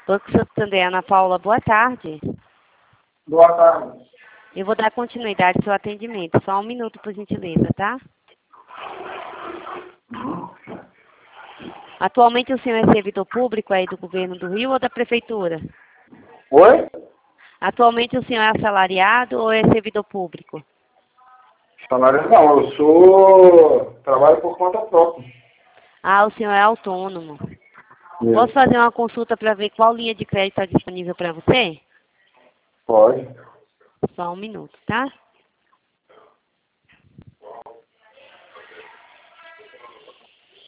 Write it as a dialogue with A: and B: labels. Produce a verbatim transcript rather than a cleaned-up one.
A: Banco Santander, Ana Paula, boa tarde.
B: Boa tarde.
A: Eu vou dar continuidade ao seu atendimento. Só um minuto, por gentileza, tá? Atualmente o senhor é servidor público aí do governo do Rio ou da prefeitura?
B: Oi?
A: Atualmente o senhor é assalariado ou é servidor público?
B: Salário não, eu sou... trabalho por conta própria.
A: Ah, o senhor é autônomo.
B: Isso.
A: Posso fazer uma consulta para ver qual linha de crédito está disponível para você?
B: Pode.
A: Só um minuto, tá?